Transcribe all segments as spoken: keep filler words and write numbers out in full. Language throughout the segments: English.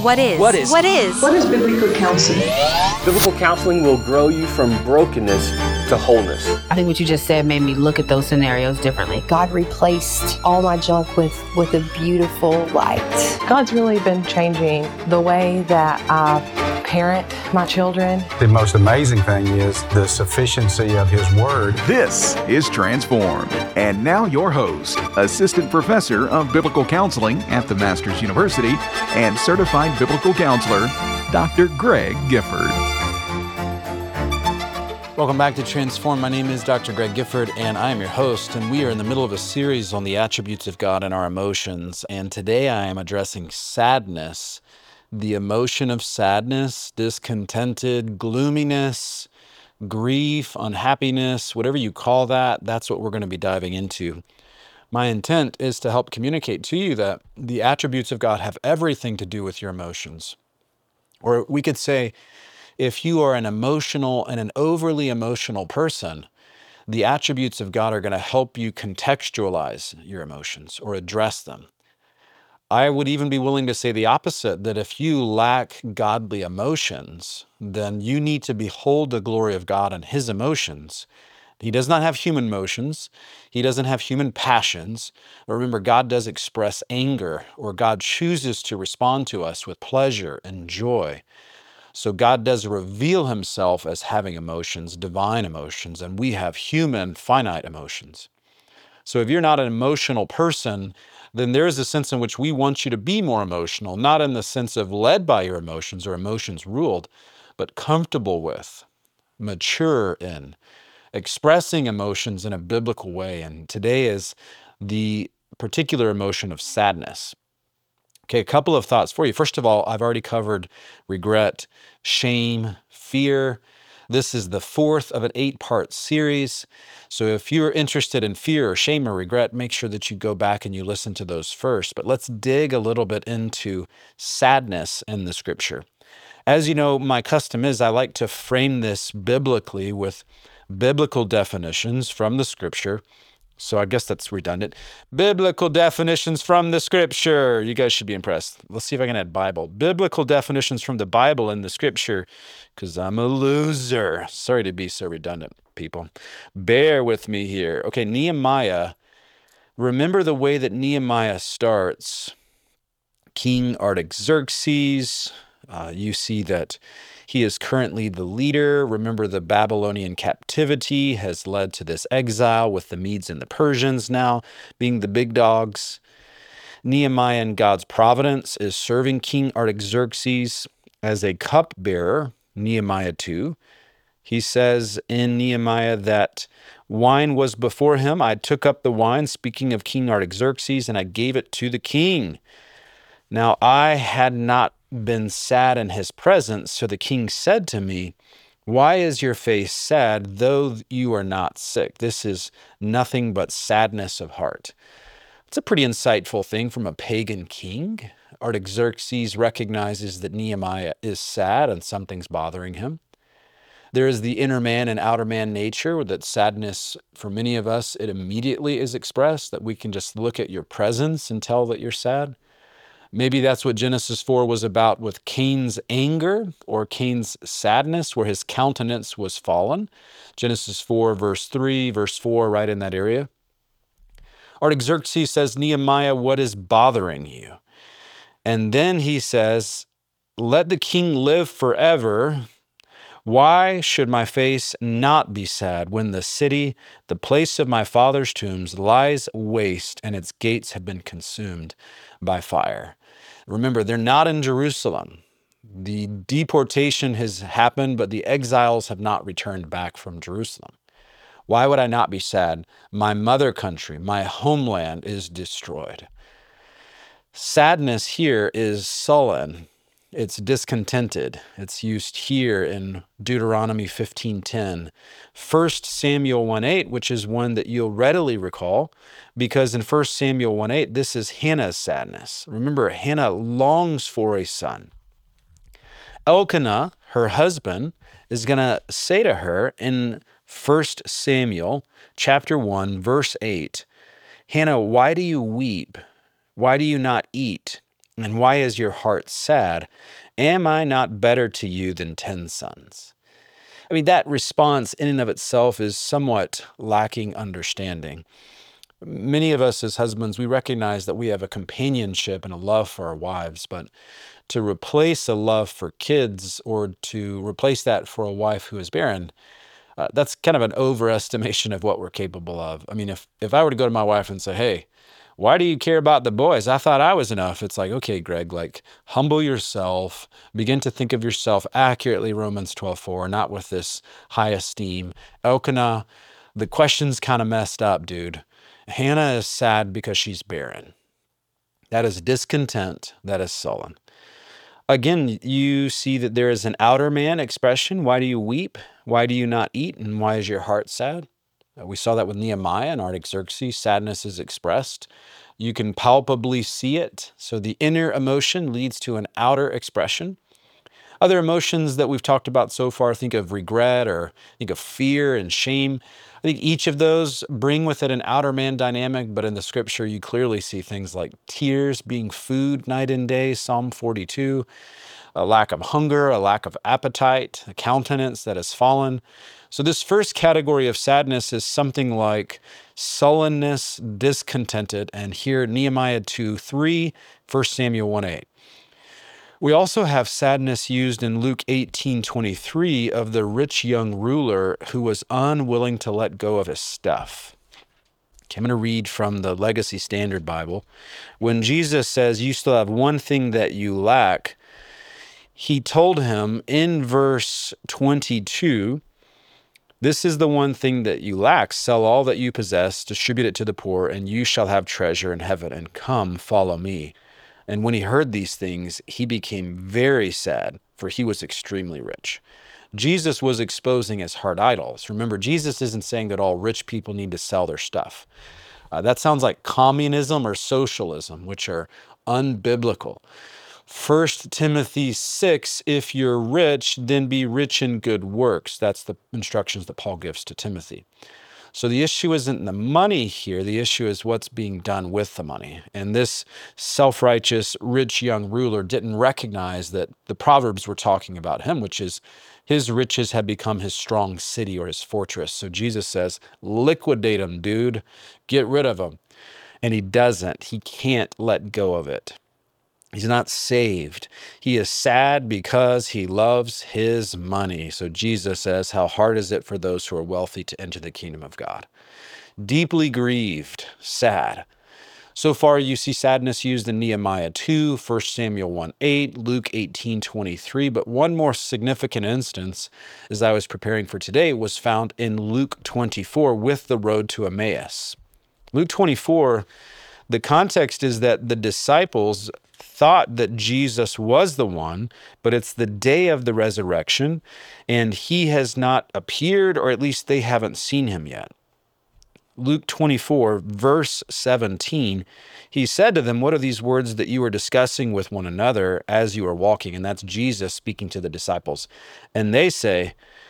What is? What is? What is? What is biblical counseling? Biblical counseling will grow you from brokenness to wholeness. I think what you just said made me look at those scenarios differently. God replaced all my junk with, with a beautiful light. God's really been changing the way that I parent my children. The most amazing thing is the sufficiency of His Word. This is Transformed. And now your host, Assistant Professor of Biblical Counseling at the Masters University and Certified Biblical Counselor, Doctor Greg Gifford. Welcome back to Transform. My name is Doctor Greg Gifford, and I am your host, and we are in the middle of a series on the attributes of God and our emotions. And today I am addressing sadness, the emotion of sadness, discontented, gloominess, grief, unhappiness, whatever you call that, that's what we're going to be diving into. My intent is to help communicate to you that the attributes of God have everything to do with your emotions. Or we could say, if you are an emotional and an overly emotional person, the attributes of God are going to help you contextualize your emotions or address them. I would even be willing to say the opposite, that if you lack godly emotions, then you need to behold the glory of God and His emotions. He does not have human emotions. He doesn't have human passions. But remember, God does express anger, or God chooses to respond to us with pleasure and joy. So God does reveal Himself as having emotions, divine emotions, and we have human, finite emotions. So if you're not an emotional person, then there is a sense in which we want you to be more emotional, not in the sense of led by your emotions or emotions ruled, but comfortable with, mature in, expressing emotions in a biblical way. And today is the particular emotion of sadness. Okay, a couple of thoughts for you. First of all, I've already covered regret, shame, fear. This is the fourth of an eight-part series. So if you're interested in fear or shame or regret, make sure that you go back and you listen to those first. But let's dig a little bit into sadness in the Scripture. As you know, my custom is I like to frame this biblically with biblical definitions from the Scripture. So I guess that's redundant. Biblical definitions from the Scripture. You guys should be impressed. Let's see if I can add Bible. Biblical definitions from the Bible in the Scripture, because I'm a loser. Sorry to be so redundant, people. Bear with me here. Okay, Nehemiah. Remember the way that Nehemiah starts. King Artaxerxes. Uh, you see that he is currently the leader. Remember, the Babylonian captivity has led to this exile with the Medes and the Persians now being the big dogs. Nehemiah, in God's providence, is serving King Artaxerxes as a cupbearer, Nehemiah two. He says in Nehemiah that wine was before him. I took up the wine, speaking of King Artaxerxes, and I gave it to the king. Now, I had not been sad in his presence, so the king said to me, why is your face sad, though you are not sick? This is nothing but sadness of heart. It's a pretty insightful thing from a pagan king. Artaxerxes recognizes that Nehemiah is sad and something's bothering him. There is the inner man and outer man nature, that sadness, for many of us, it immediately is expressed, that we can just look at your presence and tell that you're sad. Maybe that's what Genesis four was about with Cain's anger or Cain's sadness, where his countenance was fallen. Genesis four, verse three, verse four, right in that area. Artaxerxes says, Nehemiah, what is bothering you? And then he says, let the king live forever. Why should my face not be sad when the city, the place of my father's tombs, lies waste and its gates have been consumed by fire? Remember, they're not in Jerusalem. The deportation has happened, but the exiles have not returned back from Jerusalem. Why would I not be sad? My mother country, my homeland is destroyed. Sadness here is sullen. It's discontented. It's used here in Deuteronomy fifteen ten. First Samuel one eight, which is one that you'll readily recall, because in First Samuel one eight, this is Hannah's sadness. Remember, Hannah longs for a son. Elkanah, her husband, is going to say to her in First Samuel chapter one, verse eight, Hannah, why do you weep? Why do you not eat? And why is your heart sad? Am I not better to you than ten sons? I mean, that response in and of itself is somewhat lacking understanding. Many of us as husbands, we recognize that we have a companionship and a love for our wives, but to replace a love for kids or to replace that for a wife who is barren, uh, that's kind of an overestimation of what we're capable of. I mean, if, if I were to go to my wife and say, hey, why do you care about the boys? I thought I was enough. It's like, okay, Greg, like humble yourself, begin to think of yourself accurately, Romans twelve four, not with this high esteem. Elkanah, the question's kind of messed up, dude. Hannah is sad because she's barren. That is discontent. That is sullen. Again, you see that there is an outer man expression. Why do you weep? Why do you not eat? And why is your heart sad? We saw that with Nehemiah and Artaxerxes. Sadness is expressed. You can palpably see it. So the inner emotion leads to an outer expression. Other emotions that we've talked about so far, think of regret or think of fear and shame. I think each of those bring with it an outer man dynamic, but in the scripture, you clearly see things like tears being food night and day, Psalm forty-two, a lack of hunger, a lack of appetite, a countenance that has fallen. So this first category of sadness is something like sullenness, discontented, and here Nehemiah two three, First Samuel one eight. We also have sadness used in Luke eighteen twenty-three of the rich young ruler who was unwilling to let go of his stuff. Okay, I'm going to read from the Legacy Standard Bible. When Jesus says, you still have one thing that you lack, he told him in verse twenty-two, this is the one thing that you lack. Sell all that you possess, distribute it to the poor, and you shall have treasure in heaven, and come, follow me. And when he heard these things, he became very sad, for he was extremely rich. Jesus was exposing his heart idols. Remember, Jesus isn't saying that all rich people need to sell their stuff. Uh, that sounds like communism or socialism, which are unbiblical. First Timothy six, if you're rich, then be rich in good works. That's the instructions that Paul gives to Timothy. So the issue isn't the money here. The issue is what's being done with the money. And this self-righteous, rich young ruler didn't recognize that the Proverbs were talking about him, which is his riches had become his strong city or his fortress. So Jesus says, liquidate him, dude. Get rid of him. And he doesn't. He can't let go of it. He's not saved. He is sad because he loves his money. So Jesus says, how hard is it for those who are wealthy to enter the kingdom of God? Deeply grieved, sad. So far, you see sadness used in Nehemiah two, First Samuel one eight, Luke eighteen twenty-three. But one more significant instance, as I was preparing for today, was found in Luke twenty-four with the road to Emmaus. Luke twenty-four, the context is that the disciples thought that Jesus was the one, but it's the day of the resurrection, and he has not appeared, or at least they haven't seen him yet. Luke twenty-four, verse seventeen, he said to them, what are these words that you are discussing with one another as you are walking? And that's Jesus speaking to the disciples. And they say,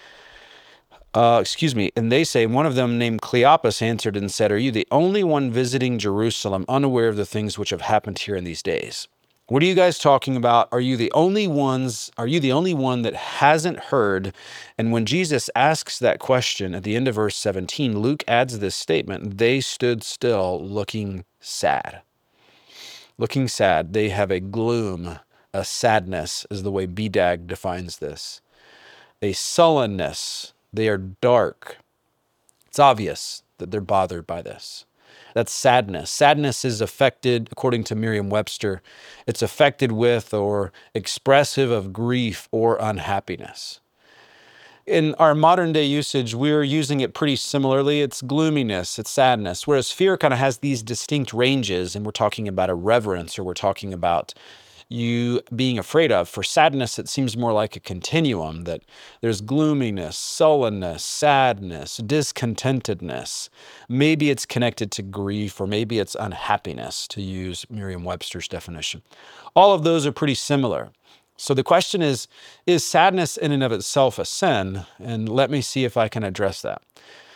Uh, excuse me, and they say, one of them named Cleopas answered and said, are you the only one visiting Jerusalem unaware of the things which have happened here in these days? What are you guys talking about? Are you the only ones, are you the only one that hasn't heard? And when Jesus asks that question at the end of verse seventeen, Luke adds this statement, they stood still looking sad. Looking sad. They have a gloom, a sadness is the way B D A G defines this. A sullenness. They are dark. It's obvious that they're bothered by this. That's sadness. Sadness is affected, according to Merriam-Webster, it's affected with or expressive of grief or unhappiness. In our modern day usage, we're using it pretty similarly. It's gloominess, it's sadness, whereas fear kind of has these distinct ranges, and we're talking about a reverence, or we're talking about you being afraid of. For sadness, it seems more like a continuum, that there's gloominess, sullenness, sadness, discontentedness. Maybe it's connected to grief, or maybe it's unhappiness, to use Merriam-Webster's definition. All of those are pretty similar. So the question is, is sadness in and of itself a sin? And let me see if I can address that.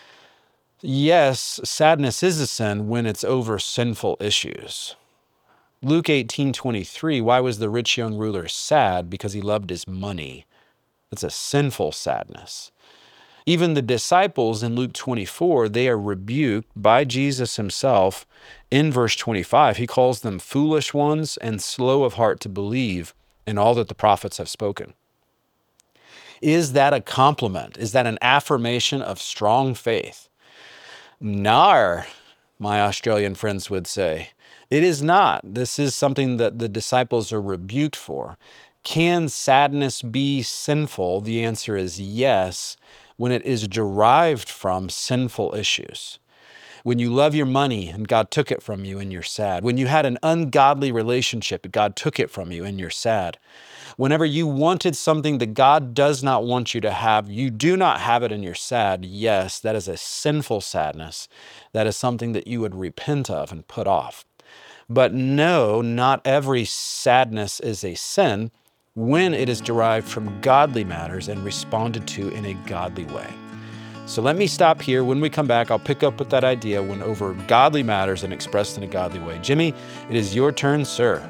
Yes, sadness is a sin when it's over sinful issues. Luke eighteen twenty-three, why was the rich young ruler sad? Because he loved his money. That's a sinful sadness. Even the disciples in Luke twenty-four, they are rebuked by Jesus himself in verse twenty-five. He calls them foolish ones and slow of heart to believe in all that the prophets have spoken. Is that a compliment? Is that an affirmation of strong faith? Nar, my Australian friends would say. It is not. This is something that the disciples are rebuked for. Can sadness be sinful? The answer is yes, when it is derived from sinful issues. When you love your money and God took it from you and you're sad. When you had an ungodly relationship and God took it from you and you're sad. Whenever you wanted something that God does not want you to have, you do not have it and you're sad. Yes, that is a sinful sadness. That is something that you would repent of and put off. But no, not every sadness is a sin when it is derived from godly matters and responded to in a godly way. So let me stop here. When we come back, I'll pick up with that idea when over godly matters and expressed in a godly way. Jimmy, it is your turn, sir.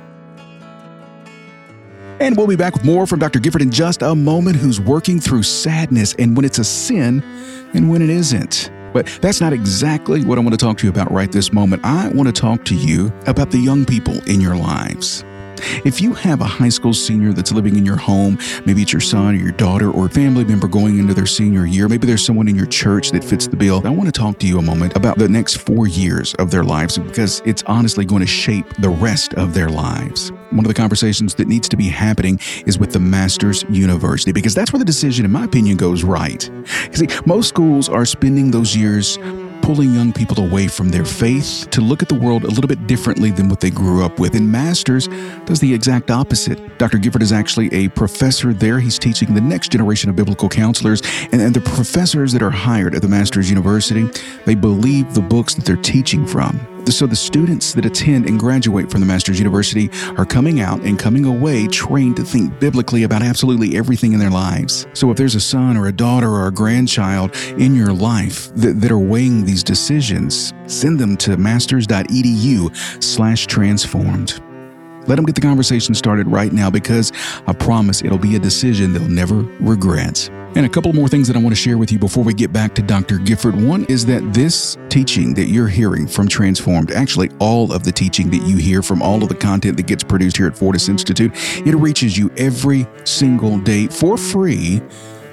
And we'll be back with more from Doctor Gifford in just a moment, who's working through sadness and when it's a sin and when it isn't. But that's not exactly what I want to talk to you about right this moment. I want to talk to you about the young people in your lives. If you have a high school senior that's living in your home, maybe it's your son or your daughter or a family member going into their senior year, maybe there's someone in your church that fits the bill, I want to talk to you a moment about the next four years of their lives, because it's honestly going to shape the rest of their lives. One of the conversations that needs to be happening is with the Masters University, because that's where the decision, in my opinion, goes right. You see, most schools are spending those years pulling young people away from their faith to look at the world a little bit differently than what they grew up with. And Masters does the exact opposite. Doctor Gifford is actually a professor there. He's teaching the next generation of biblical counselors. And, and the professors that are hired at the Masters University, they believe the books that they're teaching from. So the students that attend and graduate from the Masters University are coming out and coming away trained to think biblically about absolutely everything in their lives. So if there's a son or a daughter or a grandchild in your life that, that are weighing these decisions, send them to masters.edu slash transformed. Let them get the conversation started right now, because I promise it'll be a decision they'll never regret. And a couple more things that I want to share with you before we get back to Doctor Gifford. One is that this teaching that you're hearing from Transformed, actually all of the teaching that you hear from all of the content that gets produced here at Fortis Institute, it reaches you every single day for free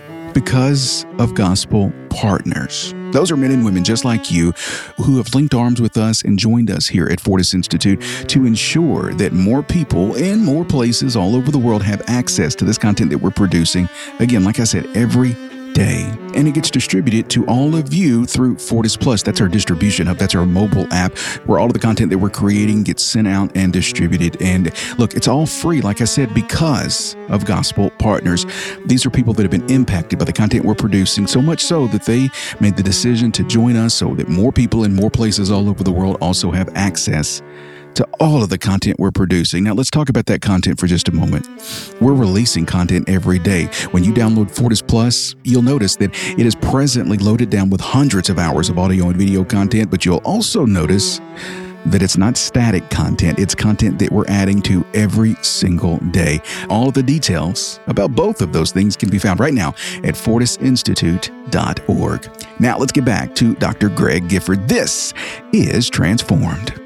because of gospel partners. Those are men and women just like you who have linked arms with us and joined us here at Fortis Institute to ensure that more people in more places all over the world have access to this content that we're producing. Again, like I said, every day. And it gets distributed to all of you through Fortis Plus. That's our distribution hub. That's our mobile app where all of the content that we're creating gets sent out and distributed. And look, it's all free, like I said, because of gospel partners. These are people that have been impacted by the content we're producing, so much so that they made the decision to join us so that more people in more places all over the world also have access to all of the content we're producing. Now, let's talk about that content for just a moment. We're releasing content every day. When you download Fortis Plus, you'll notice that it is presently loaded down with hundreds of hours of audio and video content, but you'll also notice that it's not static content. It's content that we're adding to every single day. All of the details about both of those things can be found right now at fortis institute dot org. Now, let's get back to Doctor Greg Gifford. This is Transformed.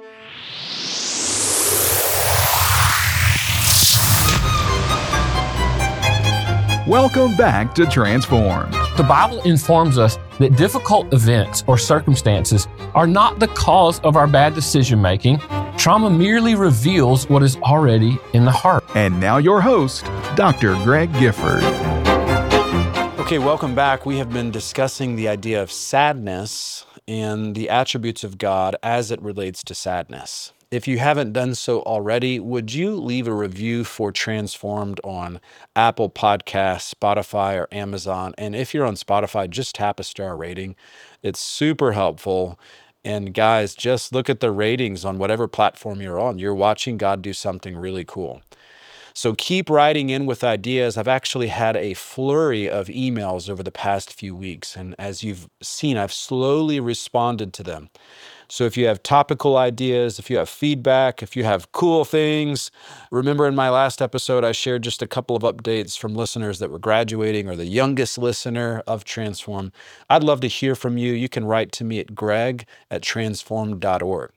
Welcome back to Transformed. The Bible informs us that difficult events or circumstances are not the cause of our bad decision making. Trauma merely reveals what is already in the heart. And now your host, Doctor Greg Gifford. Okay, welcome back. We have been discussing the idea of sadness and the attributes of God as it relates to sadness. If you haven't done so already, would you leave a review for Transformed on Apple Podcasts, Spotify, or Amazon? And if you're on Spotify, just tap a star rating. It's super helpful. And guys, just look at the ratings on whatever platform you're on. You're watching God do something really cool. So keep writing in with ideas. I've actually had a flurry of emails over the past few weeks. And as you've seen, I've slowly responded to them. So if you have topical ideas, if you have feedback, if you have cool things, remember in my last episode, I shared just a couple of updates from listeners that were graduating or the youngest listener of Transform. I'd love to hear from you. You can write to me at greg at transform dot org.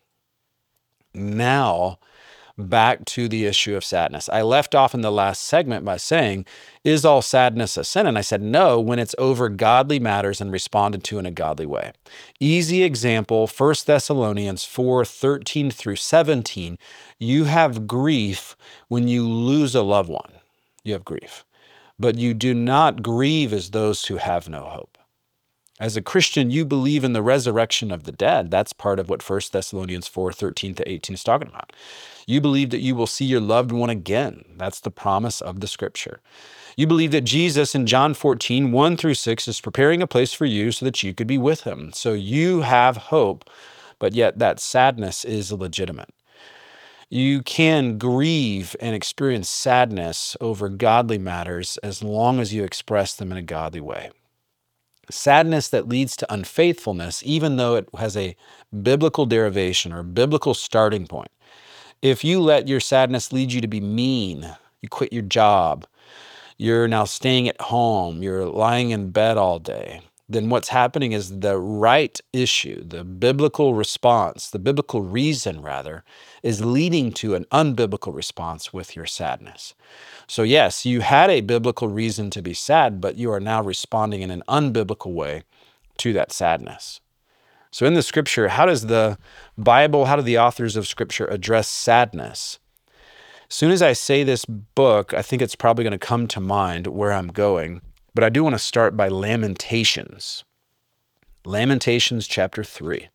Now, back to the issue of sadness. I left off in the last segment by saying, is all sadness a sin? And I said, no, when it's over godly matters and responded to in a godly way. Easy example, First Thessalonians four, thirteen through seventeen. You have grief when you lose a loved one. You have grief. But you do not grieve as those who have no hope. As a Christian, you believe in the resurrection of the dead. That's part of what First Thessalonians four, thirteen to eighteen is talking about. You believe that you will see your loved one again. That's the promise of the scripture. You believe that Jesus in John fourteen, one through six is preparing a place for you so that you could be with him. So you have hope, but yet that sadness is legitimate. You can grieve and experience sadness over godly matters as long as you express them in a godly way. Sadness that leads to unfaithfulness, even though it has a biblical derivation or a biblical starting point. If you let your sadness lead you to be mean, you quit your job, you're now staying at home, you're lying in bed all day, then what's happening is the right issue, the biblical response, the biblical reason rather, is leading to an unbiblical response with your sadness. So yes, you had a biblical reason to be sad, but you are now responding in an unbiblical way to that sadness. So in the scripture, how does the Bible, how do the authors of scripture address sadness? As soon as I say this book, I think it's probably going to come to mind where I'm going, but I do want to start by Lamentations. Lamentations chapter three.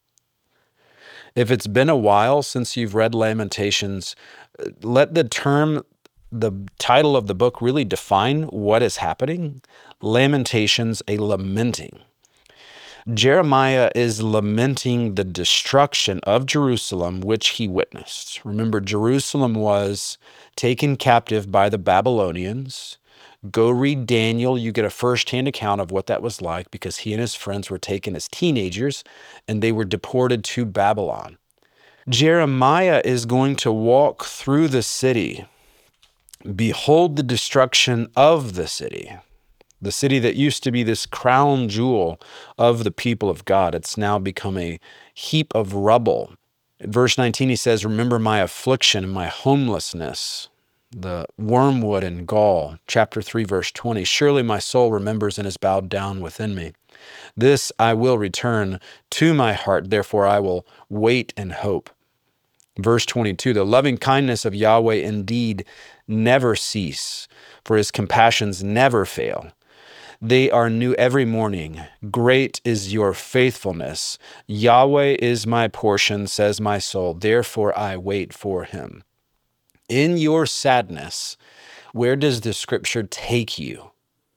If it's been a while since you've read Lamentations, let the term, the title of the book really define what is happening. Lamentations, a lamenting. Jeremiah is lamenting the destruction of Jerusalem, which he witnessed. Remember, Jerusalem was taken captive by the Babylonians. Go read Daniel. You get a firsthand account of what that was like because he and his friends were taken as teenagers and they were deported to Babylon. Jeremiah is going to walk through the city, behold the destruction of the city. The city that used to be this crown jewel of the people of God, it's now become a heap of rubble. In verse nineteen, he says, remember my affliction and my homelessness, the wormwood and gall. Chapter three, verse twenty, surely my soul remembers and is bowed down within me. This I will return to my heart, therefore I will wait and hope. Verse twenty-two, the loving kindness of Yahweh indeed never cease, for his compassions never fail. They are new every morning. Great is your faithfulness. Yahweh is my portion, says my soul. Therefore I wait for him. In your sadness, where does the scripture take you?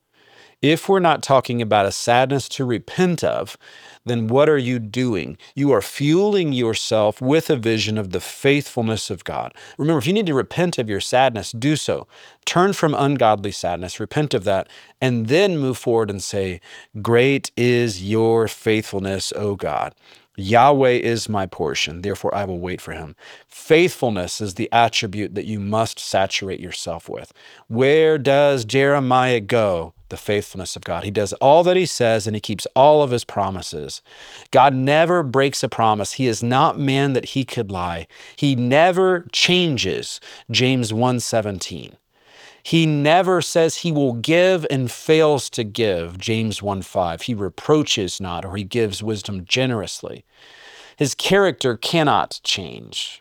If we're not talking about a sadness to repent of, then what are you doing? You are fueling yourself with a vision of the faithfulness of God. Remember, if you need to repent of your sadness, do so. Turn from ungodly sadness, repent of that, and then move forward and say, great is your faithfulness, O God. Yahweh is my portion, therefore I will wait for him. Faithfulness is the attribute that you must saturate yourself with. Where does Jeremiah go? The faithfulness of God. He does all that he says and he keeps all of his promises. God never breaks a promise. He is not man that he could lie. He never changes. James one seventeen. He never says he will give and fails to give. James one five. He reproaches not, or he gives wisdom generously. His character cannot change.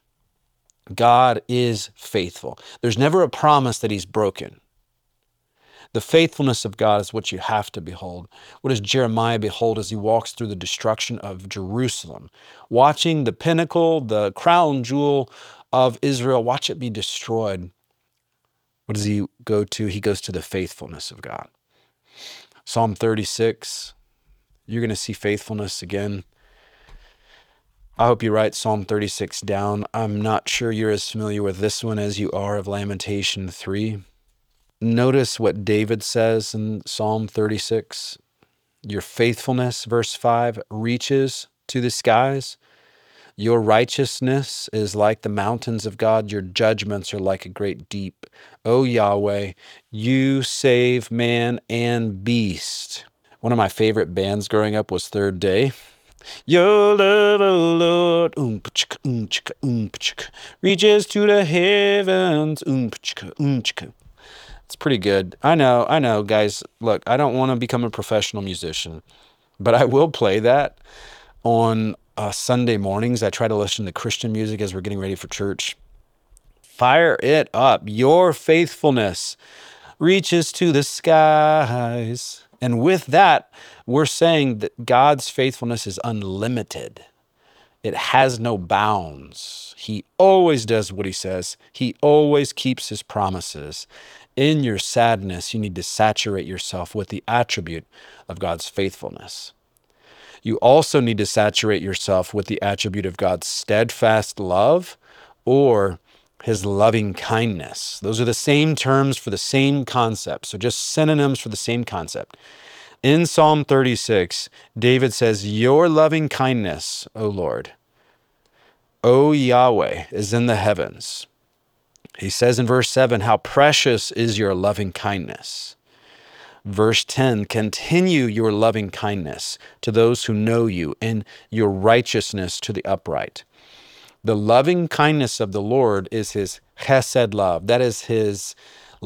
God is faithful. There's never a promise that he's broken. The faithfulness of God is what you have to behold. What does Jeremiah behold as he walks through the destruction of Jerusalem? Watching the pinnacle, the crown jewel of Israel, watch it be destroyed. What does he go to? He goes to the faithfulness of God. Psalm thirty-six, you're going to see faithfulness again. I hope you write Psalm thirty-six down. I'm not sure you're as familiar with this one as you are of Lamentation three. Notice what David says in Psalm thirty-six. Your faithfulness, verse five, reaches to the skies. Your righteousness is like the mountains of God. Your judgments are like a great deep. O Yahweh, you save man and beast. One of my favorite bands growing up was Third Day. Your love, O Lord, um, pa-chika, um, chika, um, pa-chika, reaches to the heavens. Um, pa-chika, um, chika. It's pretty good. I know, I know, guys. Look, I don't want to become a professional musician, but I will play that on uh, Sunday mornings. I try to listen to Christian music as we're getting ready for church. Fire it up. Your faithfulness reaches to the skies. And with that, we're saying that God's faithfulness is unlimited. It has no bounds. He always does what he says. He always keeps his promises. In your sadness, you need to saturate yourself with the attribute of God's faithfulness. You also need to saturate yourself with the attribute of God's steadfast love or his loving kindness. Those are the same terms for the same concept. So just synonyms for the same concept. In Psalm thirty-six, David says, your loving kindness, O Lord, O Yahweh, is in the heavens. He says in verse seven, how precious is your loving kindness. Verse ten, continue your loving kindness to those who know you and your righteousness to the upright. The loving kindness of the Lord is his chesed love. That is his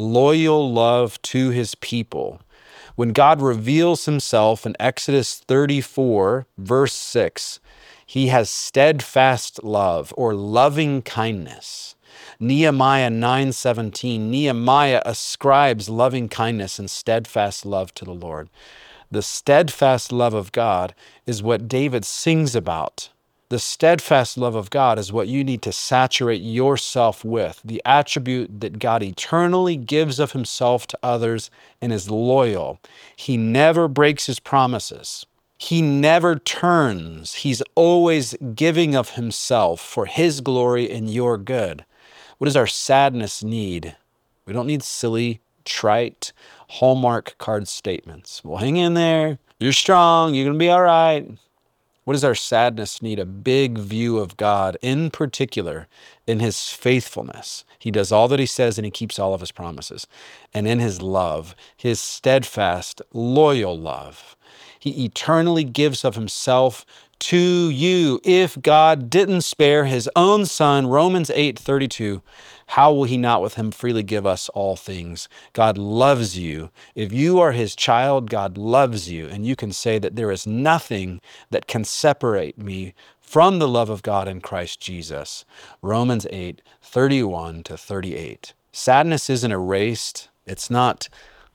loyal love to his people. When God reveals himself in Exodus thirty-four, verse six, he has steadfast love or loving kindness. Nehemiah nine seventeen, Nehemiah ascribes loving kindness and steadfast love to the Lord. The steadfast love of God is what David sings about. The steadfast love of God is what you need to saturate yourself with, the attribute that God eternally gives of himself to others and is loyal. He never breaks his promises. He never turns. He's always giving of himself for his glory and your good. What does our sadness need? We don't need silly, trite, Hallmark card statements. Well, hang in there. You're strong. You're going to be all right. What does our sadness need? A big view of God, in particular, in his faithfulness. He does all that he says and he keeps all of his promises. And in his love, his steadfast, loyal love. He eternally gives of himself to you. If God didn't spare his own son, Romans eight thirty-two, how will he not with him freely give us all things? God loves you. If you are his child, God loves you. And you can say that there is nothing that can separate me from the love of God in Christ Jesus. Romans eight thirty-one to thirty-eight. Sadness isn't erased. It's not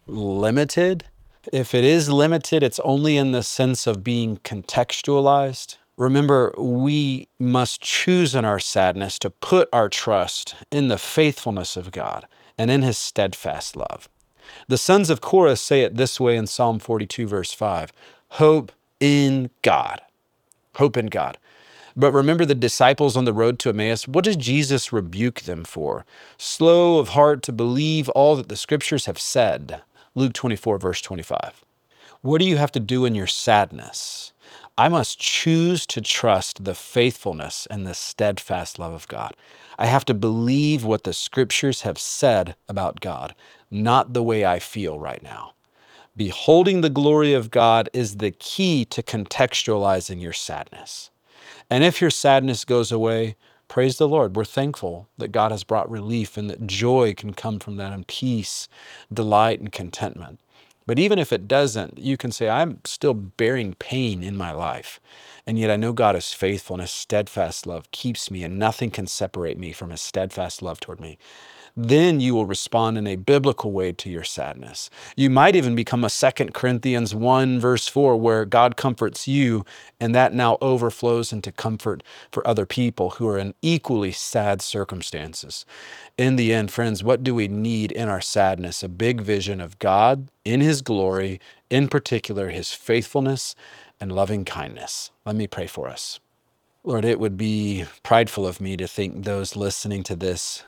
limited. If it is limited, it's only in the sense of being contextualized. Remember, we must choose in our sadness to put our trust in the faithfulness of God and in his steadfast love. The sons of Korah say it this way in Psalm forty-two, verse five, hope in God. Hope in God. But remember the disciples on the road to Emmaus, what does Jesus rebuke them for? Slow of heart to believe all that the scriptures have said. Luke twenty-four, verse twenty-five. What do you have to do in your sadness? I must choose to trust the faithfulness and the steadfast love of God. I have to believe what the scriptures have said about God, not the way I feel right now. Beholding the glory of God is the key to contextualizing your sadness. And if your sadness goes away, praise the Lord. We're thankful that God has brought relief and that joy can come from that and peace, delight, and contentment. But even if it doesn't, you can say, I'm still bearing pain in my life. And yet I know God is faithful and his steadfast love keeps me and nothing can separate me from his steadfast love toward me. Then you will respond in a biblical way to your sadness. You might even become a Second Corinthians one verse four where God comforts you and that now overflows into comfort for other people who are in equally sad circumstances. In the end, friends, what do we need in our sadness? A big vision of God in his glory, in particular his faithfulness and loving kindness. Let me pray for us. Lord, it would be prideful of me to think those listening to this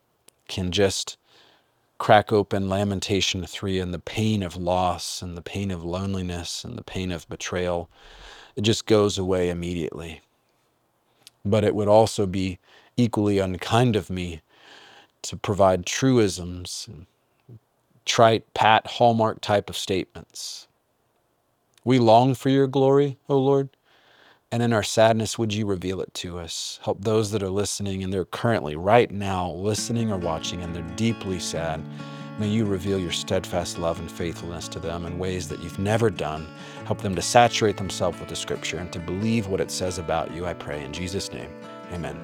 can just crack open Lamentation three and the pain of loss and the pain of loneliness and the pain of betrayal. It just goes away immediately. but it would also be equally unkind of me to provide truisms, trite, pat, hallmark type of statements. We long for your glory, O Lord, and in our sadness, would you reveal it to us? Help those that are listening, and they're currently, right now, listening or watching, and they're deeply sad. May you reveal your steadfast love and faithfulness to them in ways that you've never done. Help them to saturate themselves with the Scripture and to believe what it says about you, I pray. In Jesus' name, amen.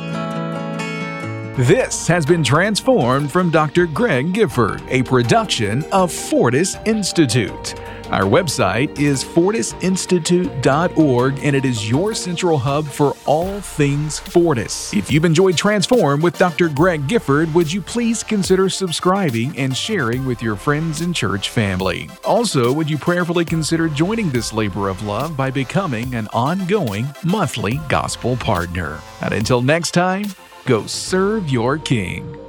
This has been Transformed from Doctor Greg Gifford, a production of Fortis Institute. Our website is fortis institute dot org, and it is your central hub for all things Fortis. If you've enjoyed Transform with Doctor Greg Gifford, would you please consider subscribing and sharing with your friends and church family? Also, would you prayerfully consider joining this labor of love by becoming an ongoing monthly gospel partner? And until next time, go serve your King.